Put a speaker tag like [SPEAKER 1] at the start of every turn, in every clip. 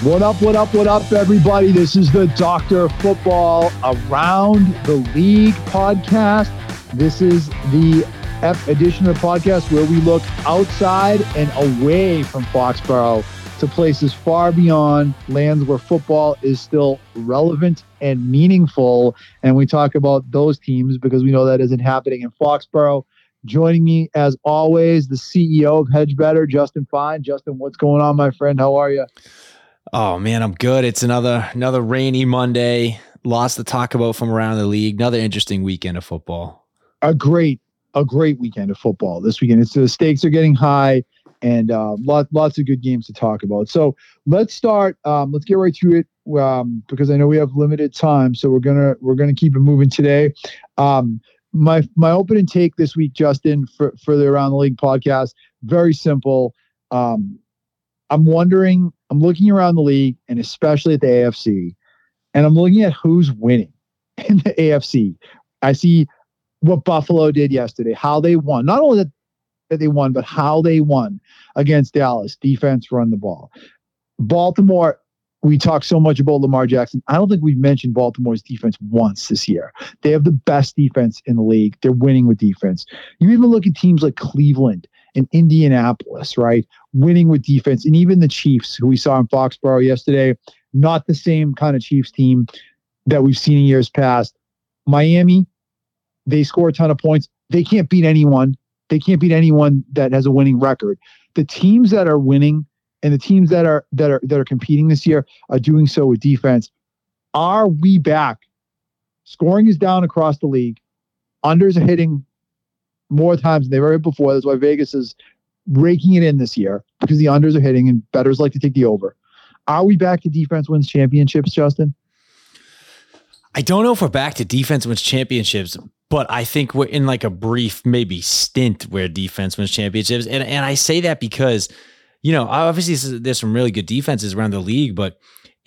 [SPEAKER 1] What up, everybody? This is the Dr. Football Around the League podcast. This is the edition of the podcast where we look outside and away from Foxborough to places far beyond, lands where football is still relevant and meaningful. And we talk about those teams because we know that isn't happening in Foxborough. Joining me, as always, the CEO of Hedge Better, Justin Fine. Justin, what's going on, my friend? How are you?
[SPEAKER 2] Oh man, I'm good. It's another rainy Monday. Lots to talk about from around the league. Another interesting weekend of football.
[SPEAKER 1] A great weekend of football this weekend. The stakes are getting high, and lots of good games to talk about. So let's start. Let's get right to it because I know we have limited time. So we're gonna keep it moving today. My opening take this week, Justin, for the Around the League podcast, very simple. I'm looking around the league and especially at the AFC, and I'm looking at who's winning in the AFC. I see what Buffalo did yesterday, how they won. Not only that they won, but how they won against Dallas. Defense, run the ball. Baltimore, we talk so much about Lamar Jackson. I don't think we've mentioned Baltimore's defense once this year. They have the best defense in the league. They're winning with defense. You even look at teams like Cleveland and Indianapolis, right? Winning with defense. And even the Chiefs, who we saw in Foxborough yesterday, not the same kind of Chiefs team that we've seen in years past. Miami, they score a ton of points. They can't beat anyone. They can't beat anyone that has a winning record. The teams that are winning and the teams that are competing this year are doing so with defense. Are we back? Scoring is down across the league. Unders are hitting more times than they've ever hit before. That's why Vegas is raking it in this year, because the unders are hitting and bettors like to take the over. Are we back to defense wins championships, Justin?
[SPEAKER 2] I don't know if we're back to defense wins championships, but I think we're in like a brief maybe stint where defense wins championships. And I say that because, you know, obviously there's some really good defenses around the league, but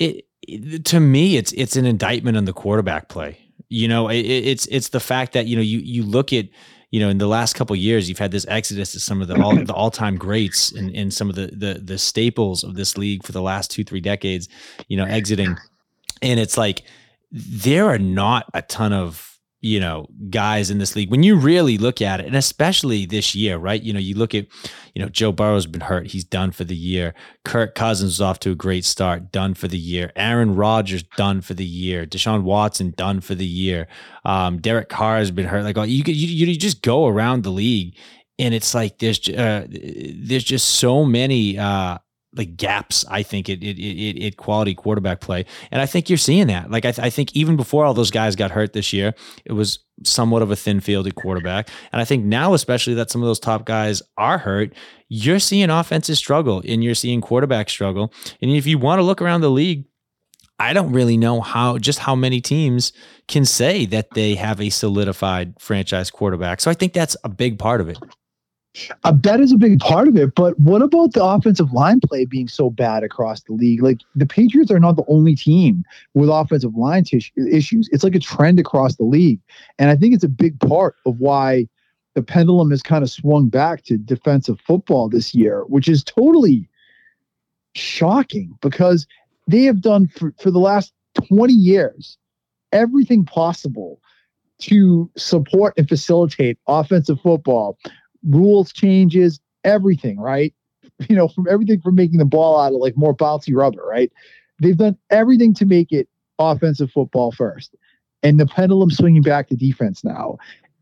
[SPEAKER 2] to me, it's an indictment on the quarterback play. You know, it's the fact that, you know, you look at, you know, in the last couple of years, you've had this exodus to some of the all-time greats and some of the staples of this league for the last 2-3 decades, you know, exiting. And it's like, there are not a ton of, you know, guys in this league when you really look at it, and especially this year, right? You know, you look at, you know, Joe Burrow's been hurt. He's done for the year. Kirk Cousins is off to a great start, done for the year. Aaron Rodgers done for the year. Deshaun Watson done for the year. Derek Carr has been hurt. Like, you just go around the league and it's like, there's just so many, like gaps, I think, it quality quarterback play. And I think you're seeing that. Like, I think even before all those guys got hurt this year, it was somewhat of a thin fielded quarterback. And I think now, especially that some of those top guys are hurt, you're seeing offenses struggle and you're seeing quarterbacks struggle. And if you want to look around the league, I don't really know how many teams can say that they have a solidified franchise quarterback. So I think that's a big part of it.
[SPEAKER 1] That is a big part of it, but what about the offensive line play being so bad across the league? Like, the Patriots are not the only team with offensive line issues. It's like a trend across the league. And I think it's a big part of why the pendulum has kind of swung back to defensive football this year, which is totally shocking because they have done for the last 20 years everything possible to support and facilitate offensive football. Rules changes, everything, right? You know, from everything from making the ball out of like more bouncy rubber, right? They've done everything to make it offensive football first. And the pendulum swinging back to defense now.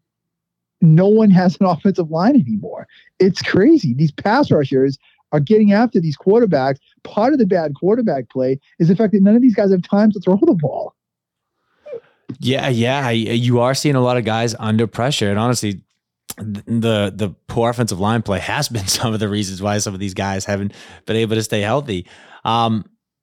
[SPEAKER 1] No one has an offensive line anymore. It's crazy. These pass rushers are getting after these quarterbacks. Part of the bad quarterback play is the fact that none of these guys have time to throw the ball.
[SPEAKER 2] Yeah. You are seeing a lot of guys under pressure. And honestly, the poor offensive line play has been some of the reasons why some of these guys haven't been able to stay healthy. I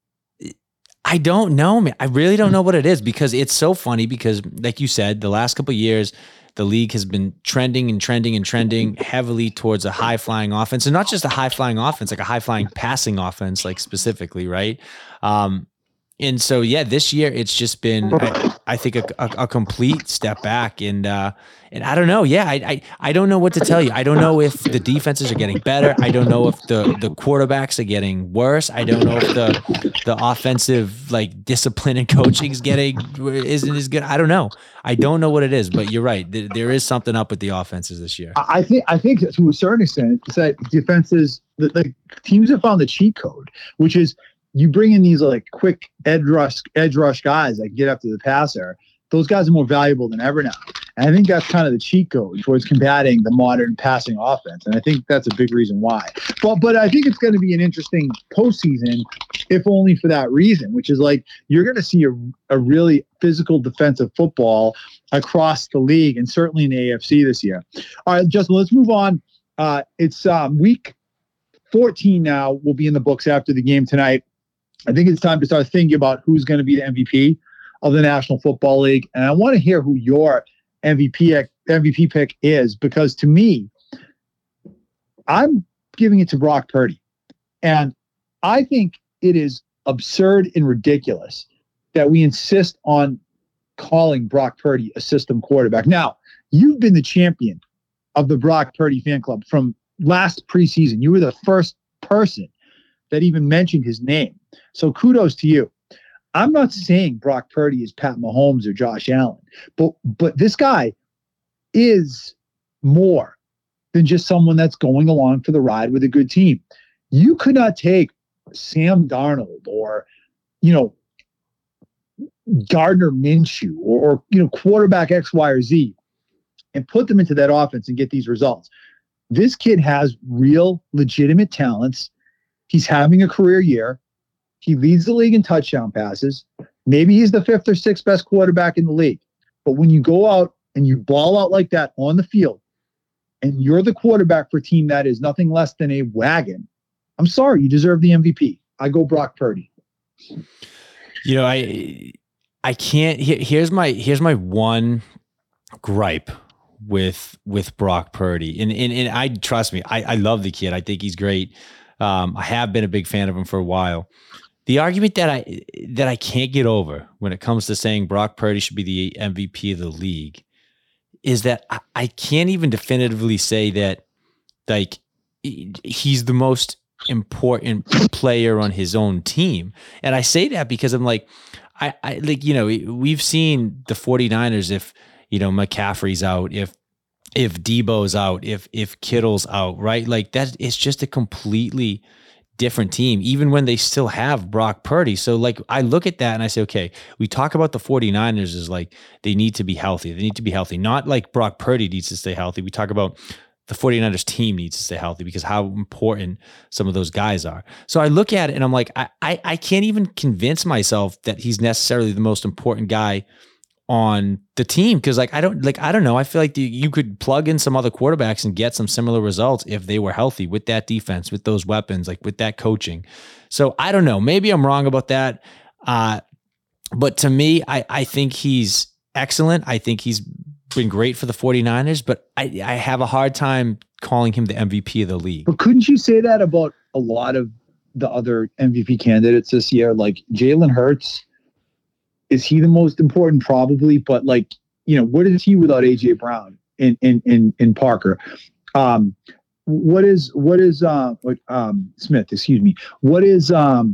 [SPEAKER 2] don't know, man. I really don't know what it is, because it's so funny because, like you said, the last couple of years, the league has been trending heavily towards a high-flying offense. And not just a high-flying offense, like a high-flying passing offense, like specifically, right? And so, yeah, this year it's just been, I think, a complete step back. And I don't know. Yeah, I don't know what to tell you. I don't know if the defenses are getting better. I don't know if the quarterbacks are getting worse. I don't know if the offensive like discipline and coaching isn't as good. I don't know. I don't know what it is. But you're right. There is something up with the offenses this year.
[SPEAKER 1] I think to a certain extent, it's that defenses, the teams have found the cheat code, which is you bring in these like quick edge rush guys that get after the passer. Those guys are more valuable than ever now. And I think that's kind of the cheat code towards combating the modern passing offense. And I think that's a big reason why. But I think it's going to be an interesting postseason, if only for that reason, which is like you're going to see a really physical defensive football across the league and certainly in the AFC this year. All right, Justin, let's move on. It's week 14 now. Will be in the books after the game tonight. I think it's time to start thinking about who's going to be the MVP of the National Football League. And I want to hear who your MVP pick is, because to me, I'm giving it to Brock Purdy. And I think it is absurd and ridiculous that we insist on calling Brock Purdy a system quarterback. Now, you've been the champion of the Brock Purdy fan club from last preseason. You were the first person that even mentioned his name. So kudos to you. I'm not saying Brock Purdy is Pat Mahomes or Josh Allen, but this guy is more than just someone that's going along for the ride with a good team. You could not take Sam Darnold or, Gardner Minshew or quarterback X, Y, or Z and put them into that offense and get these results. This kid has real, legitimate talents. He's having a career year. He leads the league in touchdown passes. Maybe he's the 5th or 6th best quarterback in the league. But when you go out and you ball out like that on the field, and you're the quarterback for a team that is nothing less than a wagon, I'm sorry, you deserve the MVP. I go Brock Purdy.
[SPEAKER 2] I can't. Here's my one gripe with Brock Purdy, and I trust me, I love the kid. I think he's great. I have been a big fan of him for a while. The argument that I can't get over when it comes to saying Brock Purdy should be the MVP of the league is that I can't even definitively say that like he's the most important player on his own team. And I say that because I'm like, I we've seen the 49ers, if, McCaffrey's out, if Debo's out, if Kittle's out, right? Like that, it's just a completely different team, even when they still have Brock Purdy. So like, I look at that and I say, okay, we talk about the 49ers as like, they need to be healthy. They need to be healthy. Not like Brock Purdy needs to stay healthy. We talk about the 49ers team needs to stay healthy because how important some of those guys are. So I look at it and I'm like, I can't even convince myself that he's necessarily the most important guy on the team. Cause I don't know. I feel like you could plug in some other quarterbacks and get some similar results if they were healthy with that defense, with those weapons, like with that coaching. So I don't know, maybe I'm wrong about that. But to me, I think he's excellent. I think he's been great for the 49ers, but I have a hard time calling him the MVP of the league.
[SPEAKER 1] But couldn't you say that about a lot of the other MVP candidates this year? Like Jalen Hurts, is he the most important? Probably, but like, what is he without AJ Brown in Parker? What is Smith? Excuse me. What is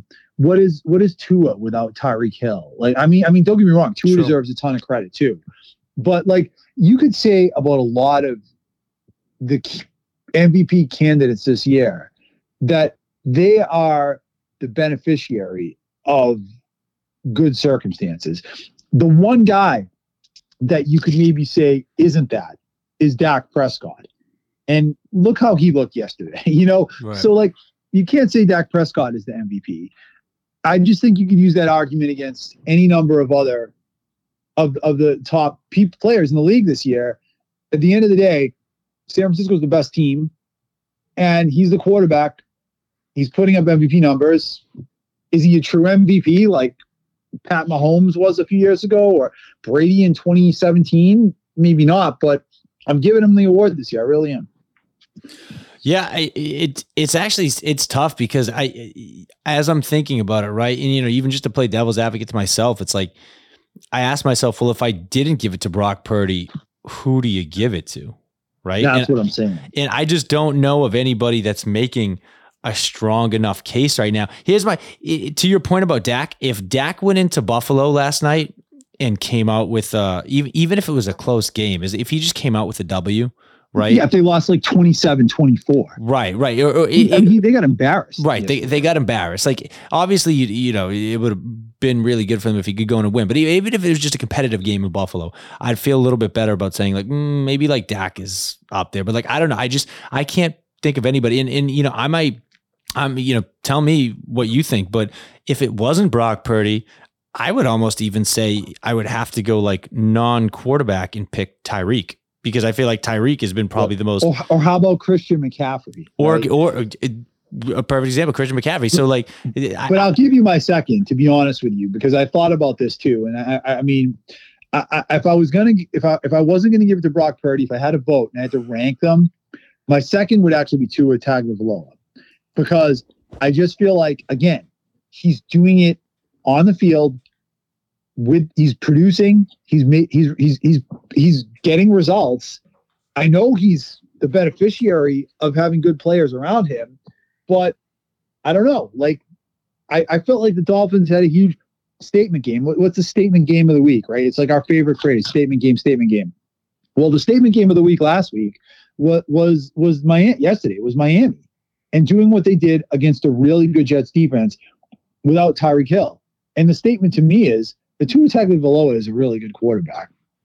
[SPEAKER 1] Tua without Tyreek Hill? Like, I mean, don't get me wrong. Tua deserves a ton of credit too, but like you could say about a lot of the MVP candidates this year that they are the beneficiary of good circumstances. The one guy that you could maybe say isn't that is Dak Prescott. And look how he looked yesterday, Right. So like you can't say Dak Prescott is the MVP. I just think you could use that argument against any number of other of the top players in the league this year. At the end of the day, San Francisco's the best team and he's the quarterback. He's putting up MVP numbers. Is he a true MVP like Pat Mahomes was a few years ago or Brady in 2017? Maybe not, but I'm giving him the award this year. I really am.
[SPEAKER 2] Yeah, it's actually it's tough because as I'm thinking about it, right, and even just to play devil's advocate to myself, it's like I ask myself, well, if I didn't give it to Brock Purdy, who do you give it to, right?
[SPEAKER 1] That's what I'm saying.
[SPEAKER 2] And I just don't know of anybody that's making a strong enough case right now. Here's to your point about Dak. If Dak went into Buffalo last night and came out with even if it was a close game, if he just came out with a W. Right.
[SPEAKER 1] Yeah, if they lost like 27-24.
[SPEAKER 2] Right.
[SPEAKER 1] They got embarrassed.
[SPEAKER 2] Right. They got embarrassed. Like, obviously, it would have been really good for them if he could go in and win. But even if it was just a competitive game in Buffalo, I'd feel a little bit better about saying, like, maybe like Dak is up there. But like, I don't know. I can't think of anybody. And tell me what you think. But if it wasn't Brock Purdy, I would almost even say I would have to go like non-quarterback and pick Tyreek. Because I feel like Tyreek has been probably the most.
[SPEAKER 1] Or how about Christian McCaffrey?
[SPEAKER 2] Right? Or a perfect example, Christian McCaffrey. So like,
[SPEAKER 1] but I'll give you my second, to be honest with you, because I thought about this too. And I mean, if I wasn't gonna give it to Brock Purdy, if I had a vote and I had to rank them, my second would actually be Tua Tagovailoa, because I just feel like, again, he's doing it on the field. He's producing, he's getting results. I know he's the beneficiary of having good players around him, but I don't know. Like, I felt like the Dolphins had a huge statement game. What's the statement game of the week, right? It's like our favorite phrase: statement game. Well, the statement game of the week last week was Miami. Yesterday it was Miami, and doing what they did against a really good Jets defense without Tyreek Hill. And the statement to me is, the Tua Tagovailoa is a really good quarterback.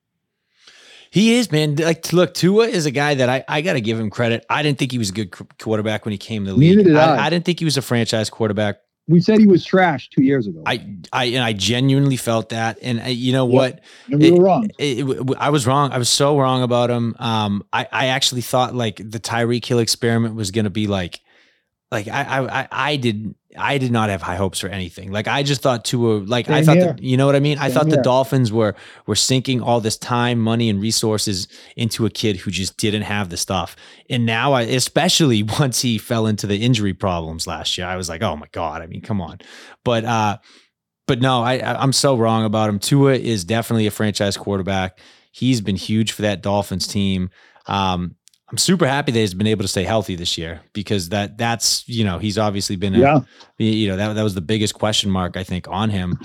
[SPEAKER 2] He is, man. Like, look, Tua is a guy that I got to give him credit. I didn't think he was a good quarterback when he came to the league.
[SPEAKER 1] Neither did I.
[SPEAKER 2] I didn't think he was a franchise quarterback.
[SPEAKER 1] We said he was trash 2 years ago.
[SPEAKER 2] I genuinely felt that. And you know what?
[SPEAKER 1] And we were wrong.
[SPEAKER 2] I was wrong. I was so wrong about him. I actually thought like the Tyreek Hill experiment was going to be like I did not have high hopes for anything. Like, I just thought I thought that, you know what I mean? I thought the Dolphins were sinking all this time, money, and resources into a kid who just didn't have the stuff. And now, especially once he fell into the injury problems last year, I was like, oh my God, I mean, come on. But no, I'm so wrong about him. Tua is definitely a franchise quarterback. He's been huge for that Dolphins team. I'm super happy that he's been able to stay healthy this year, because that's he's obviously been that was the biggest question mark, I think, on him.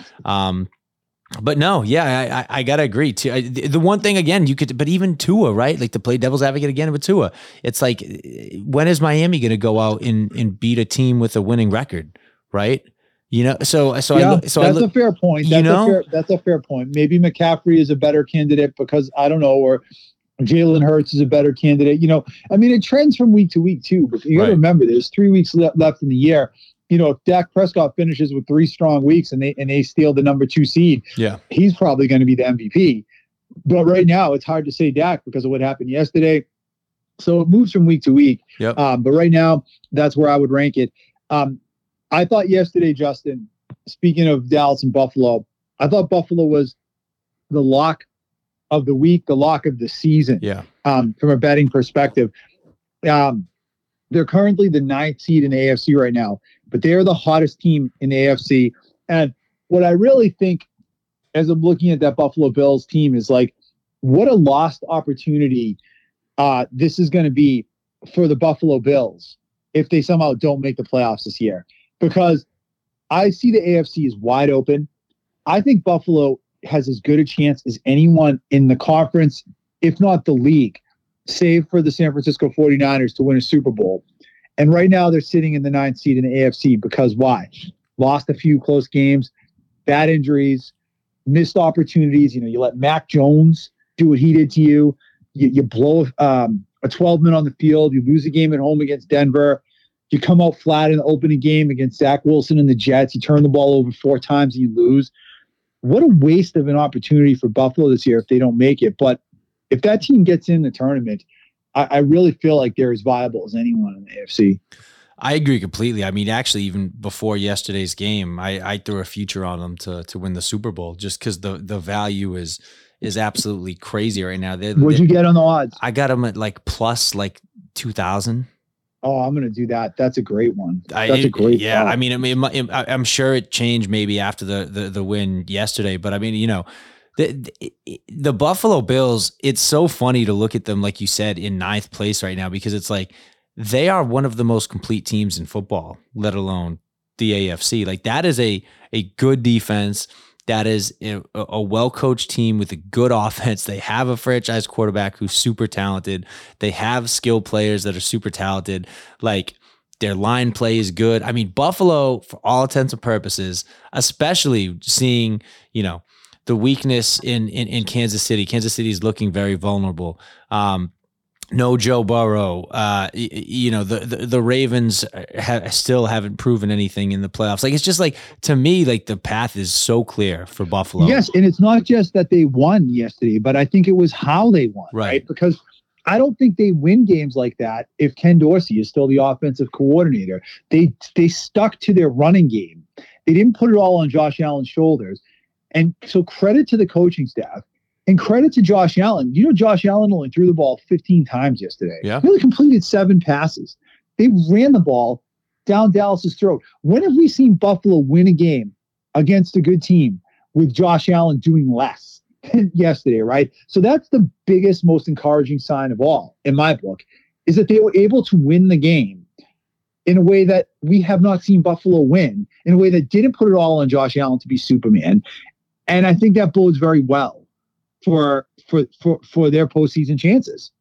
[SPEAKER 2] But no, yeah, I gotta agree too. The one thing again, but even Tua, right? Like, to play devil's advocate again with Tua, it's like, when is Miami going to go out and beat a team with a winning record, right? That's a fair point. That's a fair point. Maybe McCaffrey is a better candidate because I don't know, or Jalen Hurts is a better candidate. I mean, it trends from week to week too. But you got to remember, there's 3 weeks left in the year. If Dak Prescott finishes with 3 strong weeks and they steal the number 2 seed, he's probably going to be the MVP. But right now, it's hard to say Dak because of what happened yesterday. So it moves from week to week. Yep.
[SPEAKER 1] But right now, that's where I would rank it. I thought yesterday, Justin, speaking of Dallas and Buffalo, I thought Buffalo was the lock of the week, the lock of the season.
[SPEAKER 2] Yeah.
[SPEAKER 1] From a betting perspective. They're currently the 9th seed in the AFC right now, but they're the hottest team in the AFC. And what I really think, as I'm looking at that Buffalo Bills team, is like, what a lost opportunity this is going to be for the Buffalo Bills if they somehow don't make the playoffs this year. Because I see the AFC is wide open. I think Buffalo has as good a chance as anyone in the conference, if not the league, save for the San Francisco 49ers to win a Super Bowl. And right now they're sitting in the 9th seed in the AFC because why? Lost a few close games, bad injuries, missed opportunities. You let Mac Jones do what he did to you. You blow a 12-man on the field. You lose a game at home against Denver. You come out flat in the opening game against Zach Wilson and the Jets. You turn the ball over 4 times and you lose. What a waste of an opportunity for Buffalo this year if they don't make it. But if that team gets in the tournament, I really feel like they're as viable as anyone in the AFC.
[SPEAKER 2] I agree completely. I mean, actually, even before yesterday's game, I threw a future on them to win the Super Bowl just because the value is absolutely crazy right now.
[SPEAKER 1] What'd you get on the odds?
[SPEAKER 2] I got them at like plus like 2,000.
[SPEAKER 1] Oh, I'm going to do that. That's a great one. That's a great
[SPEAKER 2] Yeah.
[SPEAKER 1] thought.
[SPEAKER 2] I'm sure it changed maybe after the win yesterday, but I mean, the Buffalo Bills, it's so funny to look at them, like you said, in ninth place right now, because it's like they are one of the most complete teams in football, let alone the AFC. Like that is a good defense. That is a well-coached team with a good offense. They have a franchise quarterback who's super talented. They have skill players that are super talented. Like their line play is good. I mean, Buffalo, for all intents and purposes, especially seeing, the weakness in Kansas City. Kansas City is looking very vulnerable. No Joe Burrow. The Ravens still haven't proven anything in the playoffs. Like it's just like, to me, like the path is so clear for Buffalo.
[SPEAKER 1] Yes, and it's not just that they won yesterday, but I think it was how they won, right? Because I don't think they win games like that if Ken Dorsey is still the offensive coordinator. They stuck to their running game. They didn't put it all on Josh Allen's shoulders. And so credit to the coaching staff and credit to Josh Allen. Josh Allen only threw the ball 15 times yesterday.
[SPEAKER 2] Yeah.
[SPEAKER 1] He only completed 7 passes. They ran the ball down Dallas's throat. When have we seen Buffalo win a game against a good team with Josh Allen doing less than yesterday, right? So that's the biggest, most encouraging sign of all, in my book, is that they were able to win the game in a way that we have not seen Buffalo win, in a way that didn't put it all on Josh Allen to be Superman. And I think that bodes very well for their postseason chances.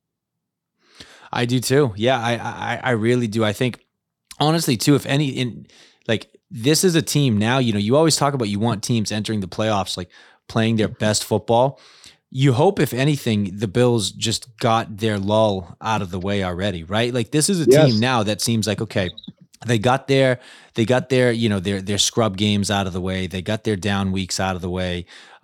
[SPEAKER 2] I do too. Yeah, I really do. I think honestly too, if any, this is a team now, you always talk about, you want teams entering the playoffs, like playing their best football. You hope, if anything, the Bills just got their lull out of the way already, right? Like this is a team now that seems like, okay, they got their their scrub games out of the way. They got their down weeks out of the way.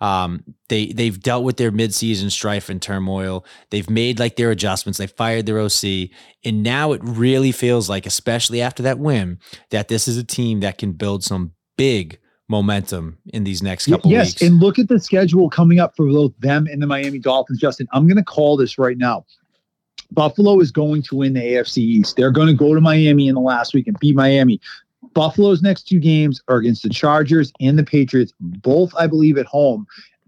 [SPEAKER 2] They've dealt with their midseason strife and turmoil. They've made like their adjustments. They fired their OC, and now it really feels like, especially after that win, that this is a team that can build some big momentum in these next couple weeks.
[SPEAKER 1] Yes, and look at the schedule coming up for both them and the Miami Dolphins. Justin, I'm going to call this right now. Buffalo is going to win the AFC East. They're going to go to Miami in the last week and beat Miami. Buffalo's next 2 games are against the Chargers and the Patriots, both, I believe, at home.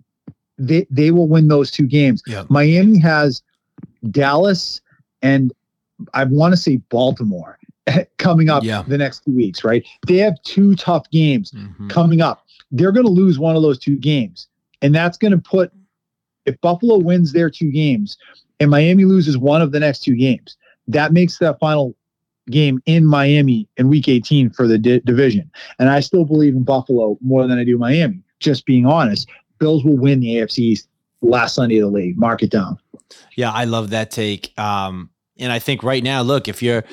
[SPEAKER 1] They will win those 2 games.
[SPEAKER 2] Yep.
[SPEAKER 1] Miami has Dallas and I want to say Baltimore coming up the next 2 weeks, right? They have 2 tough games coming up. They're going to lose one of those 2 games. And that's going to put, if Buffalo wins their 2 games, and Miami loses one of the next 2 games, that makes that final game in Miami in Week 18 for the division. And I still believe in Buffalo more than I do Miami, just being honest. Bills will win the AFC East last Sunday of the league. Mark it down.
[SPEAKER 2] Yeah, I love that take. And I think right now, look, if you're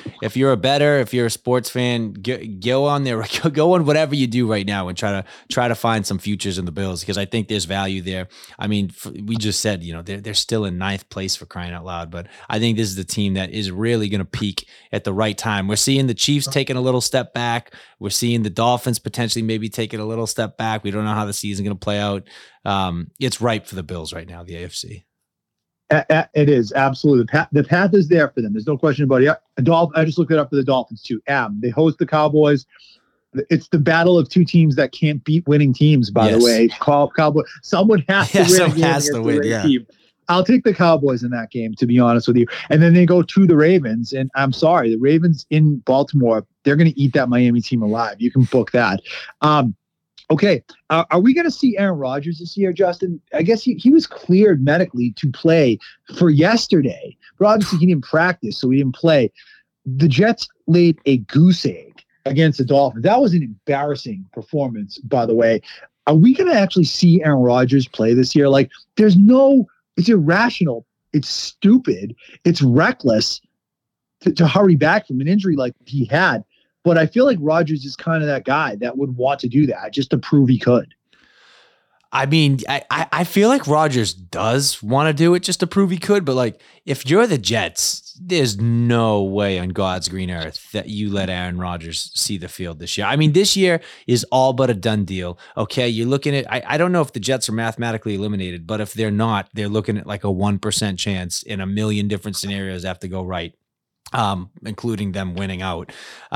[SPEAKER 2] a sports fan, go on there, go on whatever you do right now and try to find some futures in the Bills, because I think there's value there. I mean, we just said, they're still in 9th place, for crying out loud, but I think this is the team that is really going to peak at the right time. We're seeing the Chiefs taking a little step back. We're seeing the Dolphins potentially maybe taking a little step back. We don't know how the season's going to play out. It's ripe for the Bills right now, the AFC.
[SPEAKER 1] It is absolutely the path is there for them. There's no question about it. I just looked it up for the Dolphins too. They host the Cowboys. It's the battle of 2 teams that can't beat winning teams. By the way, Cowboy. Someone has to win.
[SPEAKER 2] Someone has to win. Yeah.
[SPEAKER 1] Team. I'll take the Cowboys in that game, to be honest with you. And then they go to the Ravens, and I'm sorry, the Ravens in Baltimore, they're going to eat that Miami team alive. You can book that. Okay, are we going to see Aaron Rodgers this year, Justin? I guess he was cleared medically to play for yesterday, but obviously he didn't practice, so he didn't play. The Jets laid a goose egg against the Dolphins. That was an embarrassing performance, by the way. Are we going to actually see Aaron Rodgers play this year? Like, it's irrational. It's stupid. It's reckless to hurry back from an injury like he had. But I feel like Rodgers is kind of that guy that would want to do that just to prove he could.
[SPEAKER 2] I mean, I feel like Rodgers does want to do it just to prove he could. But like, if you're the Jets, there's no way on God's green earth that you let Aaron Rodgers see the field this year. I mean, this year is all but a done deal. Okay, you're looking at, I don't know if the Jets are mathematically eliminated, but if they're not, they're looking at like a 1% chance in a million different scenarios have to go right including them winning out.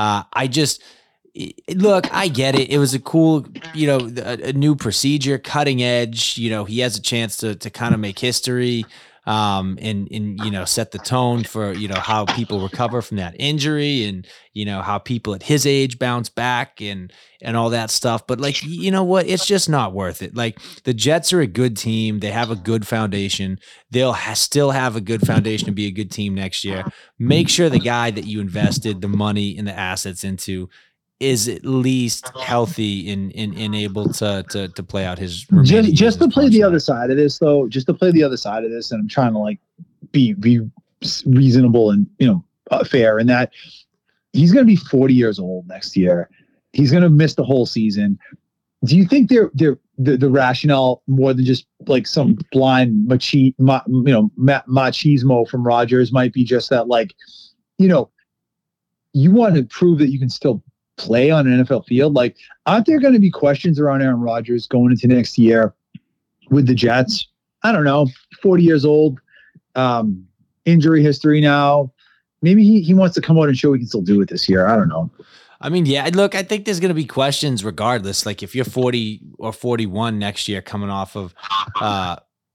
[SPEAKER 2] Look, I get it. It was a cool, a new procedure, cutting edge. He has a chance to kind of make history, and set the tone for how people recover from that injury, and how people at his age bounce back, and all that stuff. But like, you know what? It's just not worth it. Like, the Jets are a good team. They have a good foundation. They'll still have a good foundation to be a good team next year. Make sure the guy that you invested the money and the assets into is at least healthy and able to play out his
[SPEAKER 1] just to play the other side of this, though. Just to play the other side of this, and I'm trying to like be reasonable and fair in that he's going to be 40 years old next year. He's going to miss the whole season. Do you think the rationale, more than just like some blind machismo from Rodgers, might be just that, like, you want to prove that you can still play on an NFL field? Like, aren't there going to be questions around Aaron Rodgers going into next year with the Jets? I don't know, 40 years old, injury history now. Maybe he wants to come out and show he can still do it this year. I don't know.
[SPEAKER 2] I mean, yeah, look, I think there's going to be questions regardless. Like, if you're 40 or 41 next year coming off of, an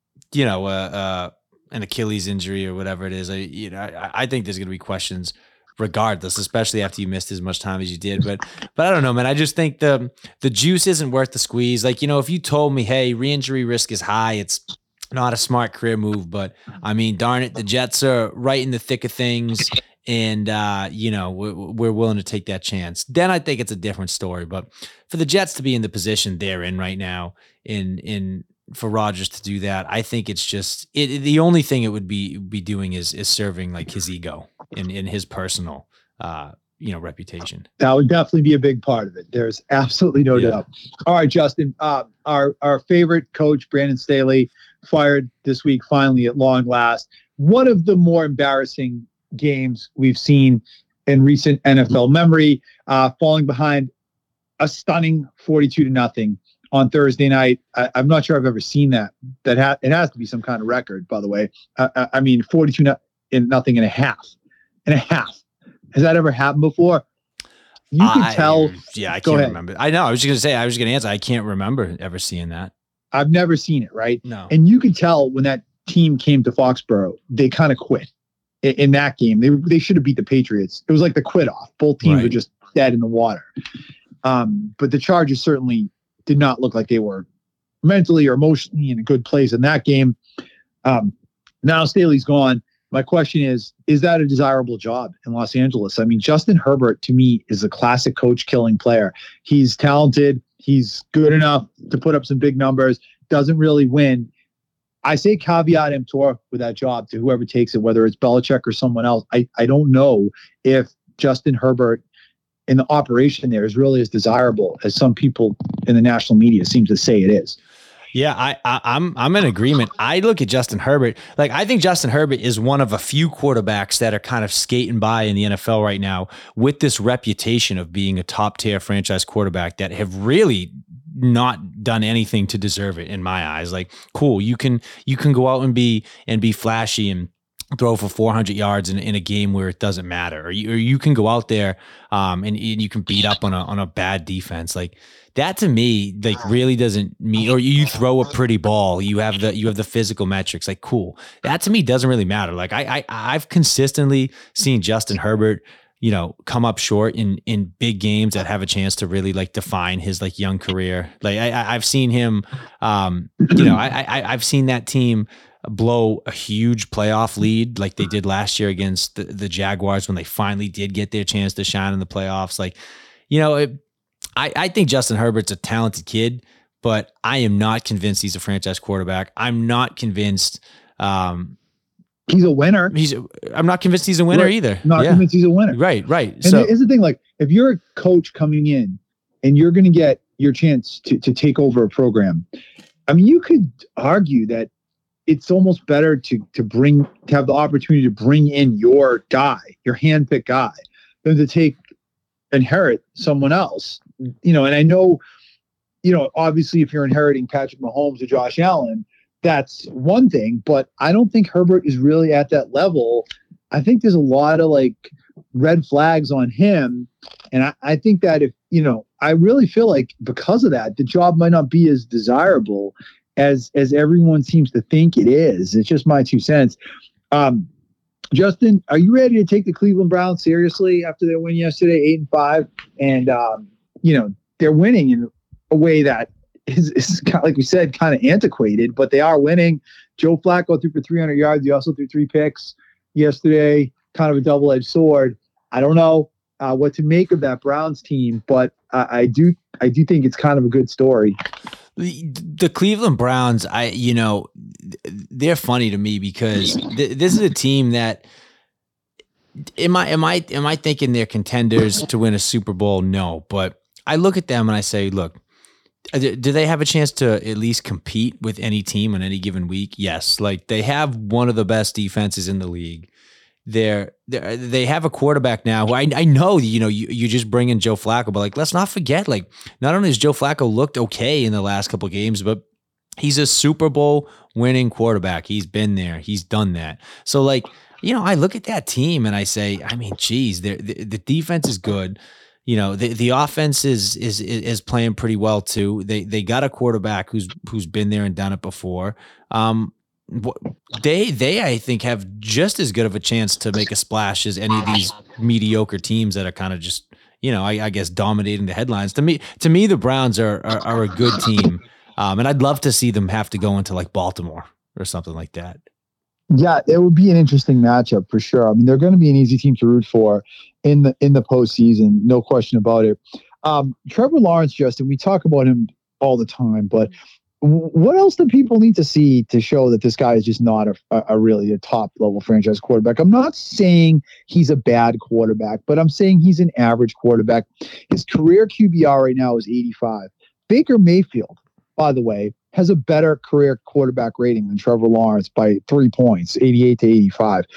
[SPEAKER 2] Achilles injury or whatever it is, I think there's going to be questions regardless, especially after you missed as much time as you did. But I don't know, man. I just think the juice isn't worth the squeeze. Like, if you told me, hey, re-injury risk is high, it's not a smart career move, but I mean, darn it, the Jets are right in the thick of things, and we're willing to take that chance. Then I think it's a different story. But for the Jets to be in the position they're in right now, for Rodgers to do that, I think it's just the only thing it would be doing is serving like his ego in his personal reputation.
[SPEAKER 1] That would definitely be a big part of it. There's absolutely no doubt. All right, Justin, our favorite coach, Brandon Staley, fired this week, finally, at long last. One of the more embarrassing games we've seen in recent NFL memory, falling behind a stunning 42-0 on Thursday night. I'm not sure I've ever seen that. It has to be some kind of record, by the way. I mean, 42-0 and a half. Has that ever happened before? You could tell.
[SPEAKER 2] Yeah, I can't remember. I know. I was just going to answer. I can't remember ever seeing that.
[SPEAKER 1] I've never seen it, right?
[SPEAKER 2] No.
[SPEAKER 1] And you could tell when that team came to Foxborough, they kind of quit in that game. They should have beat the Patriots. It was like the quit off. Both teams were just dead in the water. But the Chargers certainly did not look like they were mentally or emotionally in a good place in that game. Now Staley's gone. My question is that a desirable job in Los Angeles? I mean, Justin Herbert, to me, is a classic coach-killing player. He's talented. He's good enough to put up some big numbers, doesn't really win. I say caveat emptor with that job to whoever takes it, whether it's Belichick or someone else. I don't know if Justin Herbert in the operation there is really as desirable as some people in the national media seem to say it is.
[SPEAKER 2] Yeah, I'm in agreement. I look at Justin Herbert, like, I think Justin Herbert is one of a few quarterbacks that are kind of skating by in the NFL right now with this reputation of being a top tier franchise quarterback that have really not done anything to deserve it in my eyes. Like, cool, you can go out and be flashy and throw for 400 yards in a game where it doesn't matter, or you can go out there and you can beat up on a bad defense. Like, that to me, like, really doesn't mean, or you throw a pretty ball, you have the physical metrics, like, cool. That to me doesn't really matter. Like, I've consistently seen Justin Herbert, come up short in big games that have a chance to really like define his like young career. Like, I've seen him, I've seen that team blow a huge playoff lead like they did last year against the Jaguars when they finally did get their chance to shine in the playoffs. Like, I think Justin Herbert's a talented kid, but I am not convinced he's a franchise quarterback. I'm not convinced
[SPEAKER 1] he's a winner.
[SPEAKER 2] I'm not convinced he's a winner either.
[SPEAKER 1] Not convinced he's a winner.
[SPEAKER 2] Right.
[SPEAKER 1] And here's the thing, like, if you're a coach coming in and you're going to get your chance to take over a program, I mean, you could argue that it's almost better to have the opportunity to bring in your guy, your handpicked guy, than to inherit someone else. And I know, obviously if you're inheriting Patrick Mahomes or Josh Allen, that's one thing, but I don't think Herbert is really at that level I think there's a lot of like red flags on him. And I think that if, I really feel like because of that, the job might not be as desirable as everyone seems to think it is. It's just my 2 cents. Justin, are you ready to take the Cleveland Browns seriously after their win yesterday, 8-5? And, they're winning in a way that is kind of, like we said, kind of antiquated, but they are winning. Joe Flacco threw for 300 yards. He also threw 3 picks yesterday, kind of a double-edged sword. I don't know what to make of that Browns team, but I do think it's kind of a good story.
[SPEAKER 2] The Cleveland Browns, they're funny to me because this is a team that am I thinking they're contenders to win a Super Bowl? No, but I look at them and I say, look, do they have a chance to at least compete with any team on any given week? Yes. Like they have one of the best defenses in the league. They have a quarterback now who I know, you just bring in Joe Flacco, but like, let's not forget, like not only has Joe Flacco looked okay in the last couple of games, but he's a Super Bowl winning quarterback. He's been there. He's done that. So like, I look at that team and I say, I mean, geez, the defense is good. The offense is playing pretty well too. They got a quarterback who's been there and done it before. They I think have just as good of a chance to make a splash as any of these mediocre teams that are kind of just I guess dominating the headlines. To me the Browns are a good team, and I'd love to see them have to go into like Baltimore or something like that.
[SPEAKER 1] Yeah, it would be an interesting matchup for sure. I mean, they're going to be an easy team to root for in the postseason, no question about it. Trevor Lawrence, Justin, we talk about him all the time, but what else do people need to see to show that this guy is just not a really a top level franchise quarterback? I'm not saying he's a bad quarterback, but I'm saying he's an average quarterback. His career QBR right now is 85. Baker Mayfield, by the way, has a better career quarterback rating than Trevor Lawrence by 3 points, 88 to 85.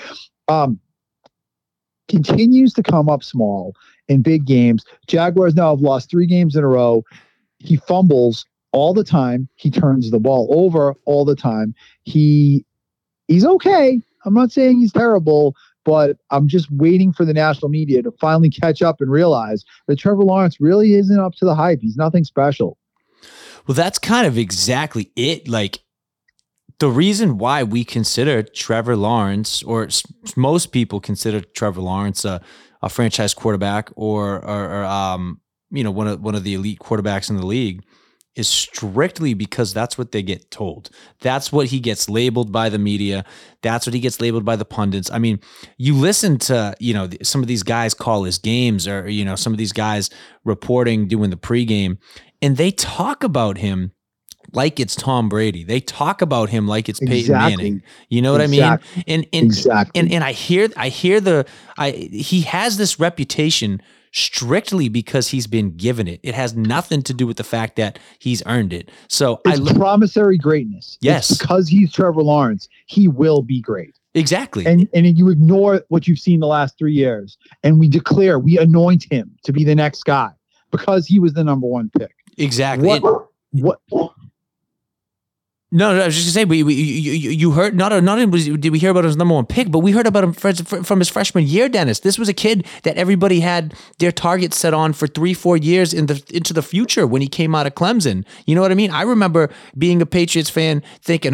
[SPEAKER 1] Continues to come up small in big games. Jaguars now have lost 3 games in a row. He fumbles all the time. He turns the ball over all the time. He's okay. I'm not saying he's terrible, but I'm just waiting for the national media to finally catch up and realize that Trevor Lawrence really isn't up to the hype. He's nothing special.
[SPEAKER 2] Well, that's kind of exactly it. Like the reason why we consider Trevor Lawrence, or most people consider Trevor Lawrence a franchise quarterback or one of the elite quarterbacks in the league, is strictly because that's what they get told. That's what he gets labeled by the media. That's what he gets labeled by the pundits. I mean, you listen to, some of these guys call his games, or, some of these guys reporting, doing the pregame, and they talk about him like it's Tom Brady. They talk about him like it's Peyton Manning. You know what I mean? And I hear he has this reputation strictly because he's been given it. It has nothing to do with the fact that he's earned it. So
[SPEAKER 1] it's promissory greatness.
[SPEAKER 2] Yes.
[SPEAKER 1] It's because he's Trevor Lawrence, he will be great.
[SPEAKER 2] Exactly.
[SPEAKER 1] And you ignore what you've seen the last 3 years, and we anoint him to be the next guy because he was the number 1 pick.
[SPEAKER 2] Exactly.
[SPEAKER 1] What?
[SPEAKER 2] No, I was just gonna say, you heard not only did we hear about his number 1 pick, but we heard about him from his freshman year, Dennis. This was a kid that everybody had their targets set on for 3-4 years into the future when he came out of Clemson. You know what I mean? I remember being a Patriots fan thinking,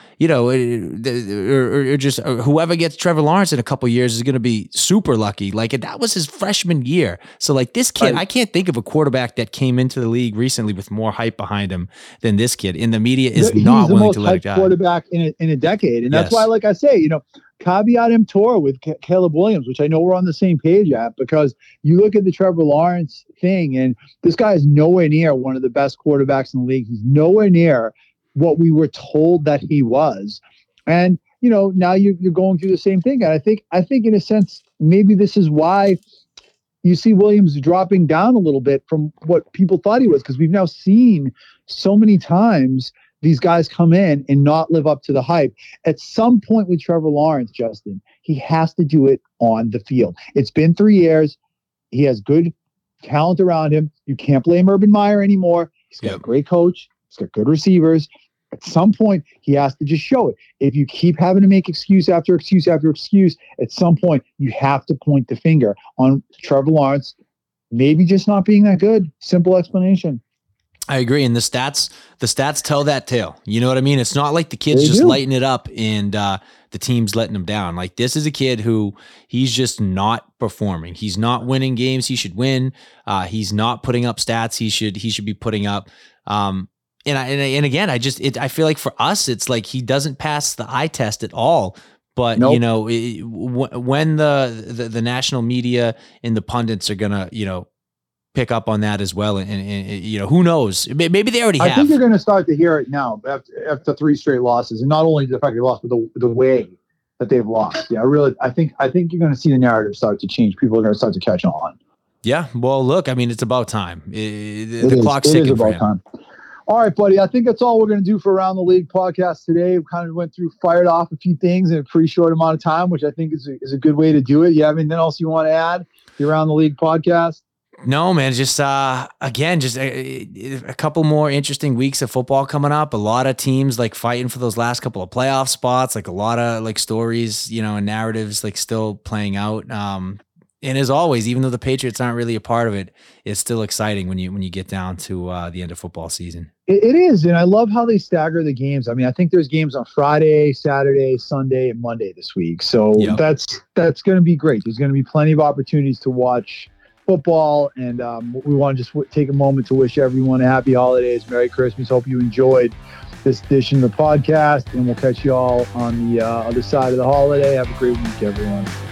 [SPEAKER 2] whoever gets Trevor Lawrence in a couple years is going to be super lucky. Like that was his freshman year. So like this kid, I can't think of a quarterback that came into the league recently with more hype behind him than this kid. And the media is not willing to let it go.
[SPEAKER 1] Quarterback in a decade, and that's why, like I say, caveat emptor with Caleb Williams, which I know we're on the same page at, because you look at the Trevor Lawrence thing, and this guy is nowhere near one of the best quarterbacks in the league. He's nowhere near what we were told that he was, and now you're going through the same thing. And I think in a sense, maybe this is why you see Williams dropping down a little bit from what people thought he was, because we've now seen so many times these guys come in and not live up to the hype. At some point with Trevor Lawrence, Justin, he has to do it on the field. It's been 3 years. He has good talent around him. You can't blame Urban Meyer anymore. He's got a great coach. He's got good receivers. At some point, he has to just show it. If you keep having to make excuse after excuse after excuse, at some point, you have to point the finger on Trevor Lawrence, maybe just not being that good. Simple explanation.
[SPEAKER 2] I agree. And the stats tell that tale. You know what I mean? It's not like the kid's just lighting it up and the team's letting him down. Like, this is a kid who he's just not performing. He's not winning games he should win. He's not putting up stats he should be putting up. And again, I feel like for us, it's like he doesn't pass the eye test at all. But
[SPEAKER 1] Nope.
[SPEAKER 2] you know, when the national media and the pundits are gonna, you know, pick up on that as well, and you know, who knows? Maybe they already have.
[SPEAKER 1] I think you're going to start to hear it now after 3 straight losses, and not only the fact they lost, but the way that they've lost. Yeah, I think you're going to see the narrative start to change. People are going to start to catch on.
[SPEAKER 2] Yeah, well, look, I mean, it's about time. The clock's ticking. It is about time.
[SPEAKER 1] All right, buddy. I think that's all we're going to do for Around the League podcast today. We kind of fired off a few things in a pretty short amount of time, which I think is a good way to do it. You have anything else you want to add? The Around the League podcast?
[SPEAKER 2] No, man. Just again, just a couple more interesting weeks of football coming up. A lot of teams like fighting for those last couple of playoff spots. Like a lot of like stories, you know, and narratives like still playing out. And as always, even though the Patriots aren't really a part of it, it's still exciting when you get down to the end of football season.
[SPEAKER 1] It is, and I love how they stagger the games. I mean, I think there's games on Friday, Saturday, Sunday, and Monday this week. So that's going to be great. There's going to be plenty of opportunities to watch football, and we want to just take a moment to wish everyone a happy holidays, Merry Christmas. Hope you enjoyed this edition of the podcast, and we'll catch you all on the other side of the holiday. Have a great week, everyone.